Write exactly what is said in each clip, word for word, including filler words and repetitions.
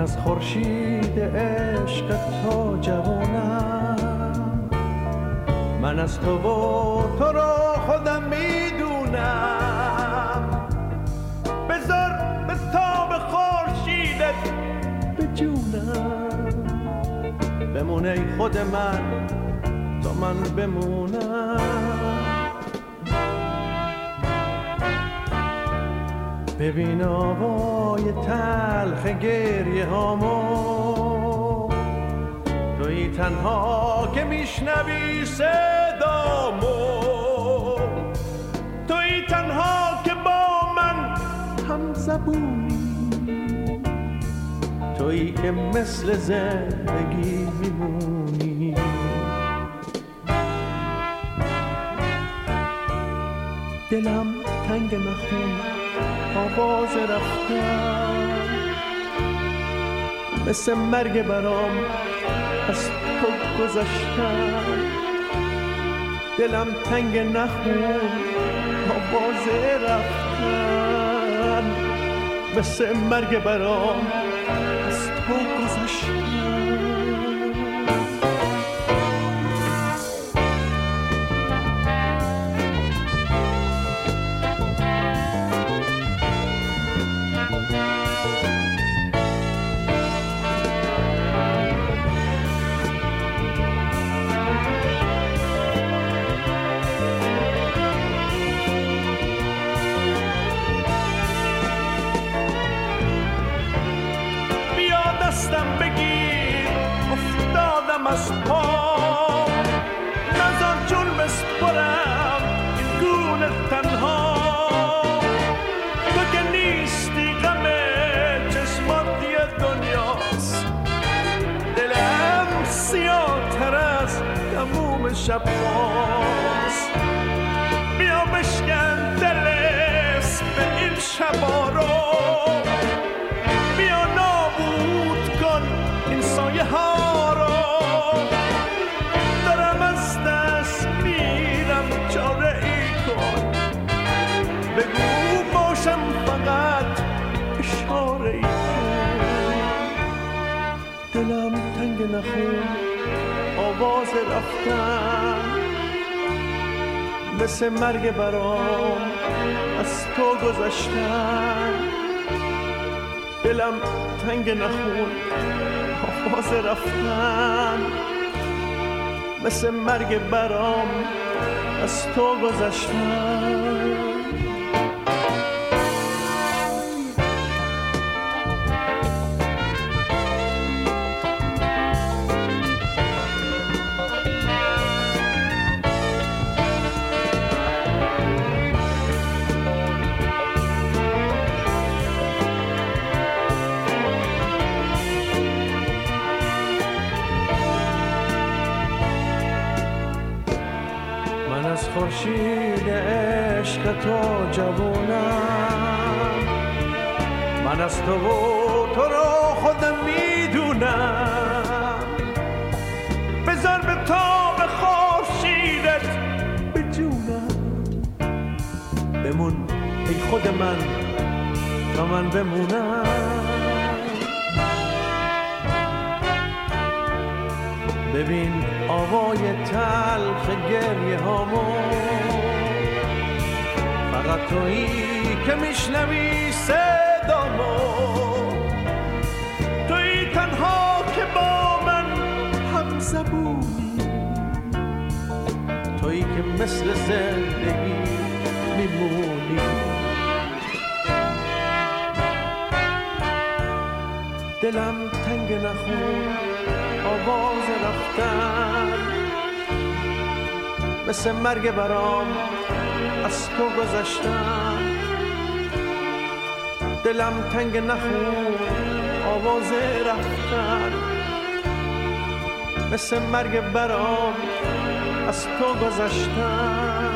از خورشید عشق تو جوانم، من از تو و تو را خودم میدونم. بذار به تاب خورشیدت بجونم، بمونه ای خود من تا من بمونم. ببین آوای تلخ گریه هامو، تویی تنها که میشنوی صدامو، تویی تنها که با من هم زبونی، تویی که مثل زندگی میمونی. دلم تنگ نخون آواز رفتن، مثل مرگ برام از تو گذشتن. دلم تنگ نخون آواز رفتن، مثل مرگ برام از تو گذشتن. از پا نزار جون بسپرم این گونه تنها، تو که نیستی غم چشماتی دنیاست. دلم سیاه تر از تموم شب هاست. بیا بشکن دل اسم این شبا رو، بیا نابود کن این سایه ها رو. دارم از دست میرم چاره ای کن، بگو باشم فقط اشاره ای کن. دلم تنگ نخون آواز رفتن، مثل مرگ برام از تو گذشتن. دلم تنگ نخون آواز رفتن، مثل مرگ برام از تو گذشتن. خورشید عشق تو جوانم، من از تو و تو رو خودم میدونم. بذار به تاب خورشیدت بجونم، بمون ای خود من تا من بمونم. ببین آوای تلخ گریه هامو، فقط تویی که میشنوی صدامو، تویی تنها که با من هم زبونی، تویی که مثل زندگی میمونی. دلم تنگ نخون آواز رفتن، مثل مرگ برام از تو گذشتن. دلم تنگ نخون آواز رفتن، مثل مرگ برام از تو گذشتن.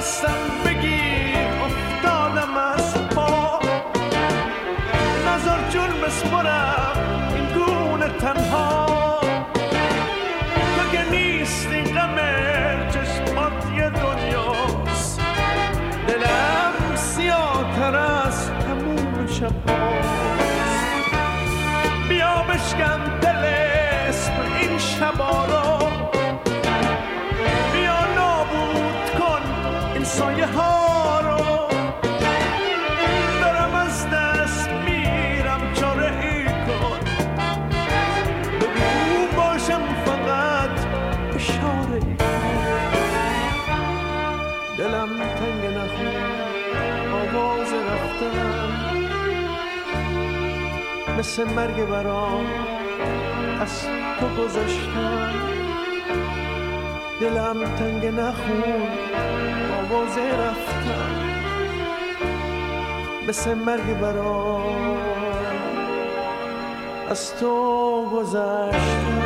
دستم بگیر افتادم از پا، نظر جون بسپرم این گونه تنها. تو که نیستی غم چشمات یه دنیاست، دلم سیاه تر از تموم شباست. بیا بشکن دل اسم این شبا رو، بیا نابود کن این سایه ها رو. دارم از دست میرم چاره ای کن، بگو باشم فقط اشاره ای کن. دلم تنگ نخون آواز رفتن، مثل مرگ برام از تو گذشتم. دلم تنگ نخون آواز رفتن، مثل مرگ برام از تو گذشتم.